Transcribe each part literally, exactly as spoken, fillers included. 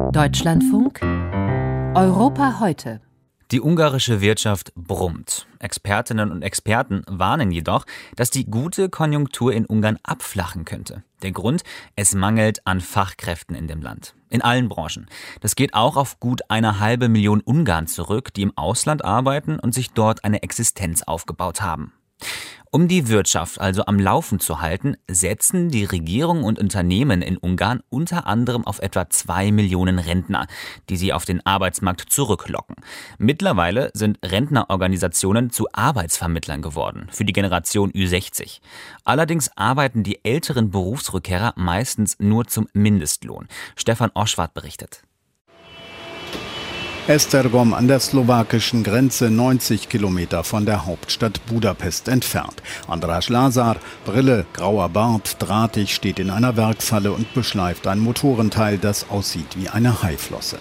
Deutschlandfunk Europa heute. Die ungarische Wirtschaft brummt. Expertinnen und Experten warnen jedoch, dass die gute Konjunktur in Ungarn abflachen könnte. Der Grund? Es mangelt an Fachkräften in dem Land. In allen Branchen. Das geht auch auf gut eine halbe Million Ungarn zurück, die im Ausland arbeiten und sich dort eine Existenz aufgebaut haben. Um die Wirtschaft also am Laufen zu halten, setzen die Regierung und Unternehmen in Ungarn unter anderem auf etwa zwei Millionen Rentner, die sie auf den Arbeitsmarkt zurücklocken. Mittlerweile sind Rentnerorganisationen zu Arbeitsvermittlern geworden für die Generation Ü sechzig. Allerdings arbeiten die älteren Berufsrückkehrer meistens nur zum Mindestlohn. Stefan Oschwart berichtet. Esztergom an der slowakischen Grenze, neunzig Kilometer von der Hauptstadt Budapest entfernt. András Lázár, Brille, grauer Bart, drahtig, steht in einer Werkshalle und beschleift ein Motorenteil, das aussieht wie eine Haiflosse.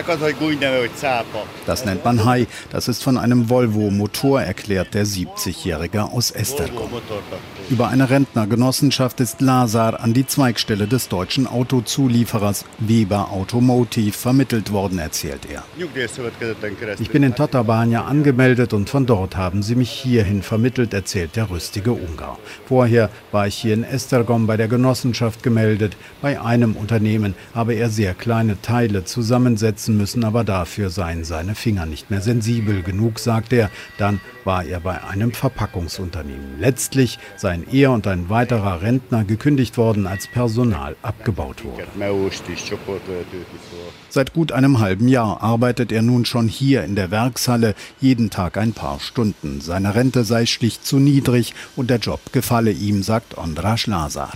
Das nennt man Hai, das ist von einem Volvo-Motor, erklärt der siebzigjährige aus Esztergom. Über eine Rentnergenossenschaft ist Lázár an die Zweigstelle des deutschen Autozulieferers Weber Automotive vermittelt worden, erzählt er. Ich bin in Tatabánya angemeldet und von dort haben sie mich hierhin vermittelt, erzählt der rüstige Ungar. Vorher war ich hier in Esztergom bei der Genossenschaft gemeldet. Bei einem Unternehmen habe er sehr kleine Teile zusammensetzen müssen, aber dafür seien seine Finger nicht mehr sensibel genug, sagt er. Dann war er bei einem Verpackungsunternehmen. Letztlich seien er und ein weiterer Rentner gekündigt worden, als Personal abgebaut wurde. Seit gut einem halben Jahr arbeitet er nun schon hier in der Werkshalle, jeden Tag ein paar Stunden. Seine Rente sei schlicht zu niedrig und der Job gefalle ihm, sagt András Lázár.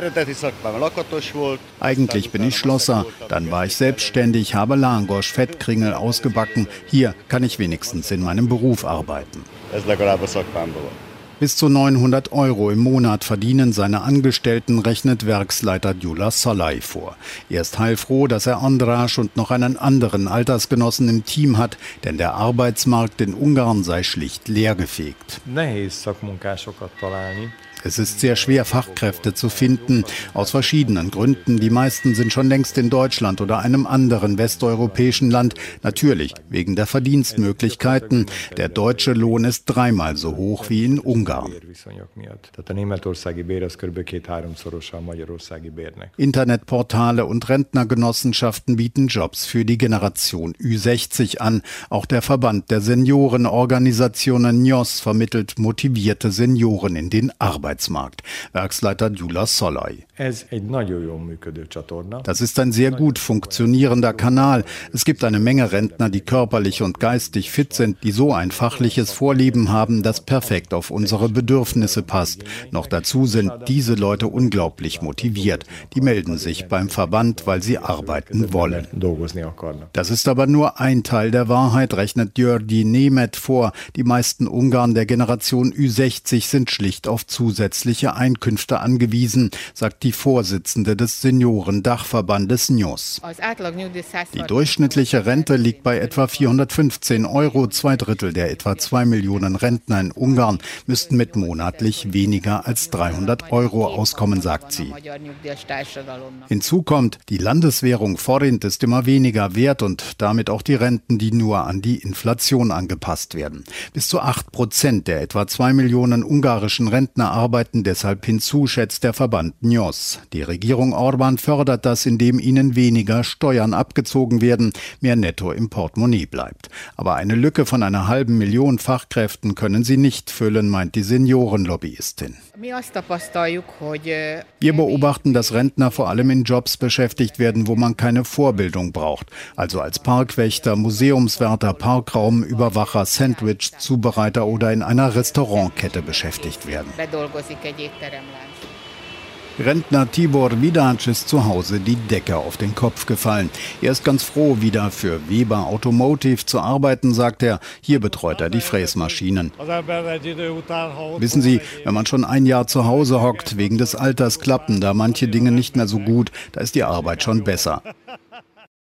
Eigentlich bin ich Schlosser, dann war ich selbstständig, habe Langosch, Fettkringel ausgebacken. Hier kann ich wenigstens in meinem Beruf arbeiten. Bis zu neunhundert Euro im Monat verdienen seine Angestellten, rechnet Werksleiter Gyula Szalai vor. Er ist heilfroh, dass er András und noch einen anderen Altersgenossen im Team hat, denn der Arbeitsmarkt in Ungarn sei schlicht leergefegt. Es ist sehr schwer, Fachkräfte zu finden, aus verschiedenen Gründen. Die meisten sind schon längst in Deutschland oder einem anderen westeuropäischen Land. Natürlich wegen der Verdienstmöglichkeiten. Der deutsche Lohn ist dreimal so hoch wie in Ungarn. Internetportale und Rentnergenossenschaften bieten Jobs für die Generation Ü sechzig an. Auch der Verband der Seniorenorganisationen N J O S vermittelt motivierte Senioren in den Arbeitsmarkt. Werksleiter Gyula Szalai. Das ist ein sehr gut funktionierender Kanal. Es gibt eine Menge Rentner, die körperlich und geistig fit sind, die so ein fachliches Vorleben haben, das perfekt auf unsere Bedürfnisse passt. Noch dazu sind diese Leute unglaublich motiviert. Die melden sich beim Verband, weil sie arbeiten wollen. Das ist aber nur ein Teil der Wahrheit, rechnet György Németh vor. Die meisten Ungarn der Generation Ü sechzig sind schlicht auf zusätzliche zusätzliche Einkünfte angewiesen, sagt die Vorsitzende des Seniorendachverbandes N J O S. Die durchschnittliche Rente liegt bei etwa vierhundertfünfzehn Euro. Zwei Drittel der etwa zwei Millionen Rentner in Ungarn müssten mit monatlich weniger als dreihundert Euro auskommen, sagt sie. Hinzu kommt, die Landeswährung Forint ist immer weniger wert und damit auch die Renten, die nur an die Inflation angepasst werden. Bis zu acht Prozent der etwa zwei Millionen ungarischen Rentner arbeiten deshalb hinzu, schätzt der Verband N J O S. Die Regierung Orbán fördert das, indem ihnen weniger Steuern abgezogen werden, mehr Netto im Portemonnaie bleibt. Aber eine Lücke von einer halben Million Fachkräften können sie nicht füllen, meint die Seniorenlobbyistin. Wir beobachten, dass Rentner vor allem in Jobs beschäftigt werden, wo man keine Vorbildung braucht. Also als Parkwächter, Museumswärter, Parkraumüberwacher, Sandwich-Zubereiter oder in einer Restaurantkette beschäftigt werden. Rentner Tibor Vidac ist zu Hause die Decke auf den Kopf gefallen. Er ist ganz froh, wieder für Weber Automotive zu arbeiten, sagt er. Hier betreut er die Fräsmaschinen. Wissen Sie, wenn man schon ein Jahr zu Hause hockt, wegen des Alters klappen da manche Dinge nicht mehr so gut, da ist die Arbeit schon besser.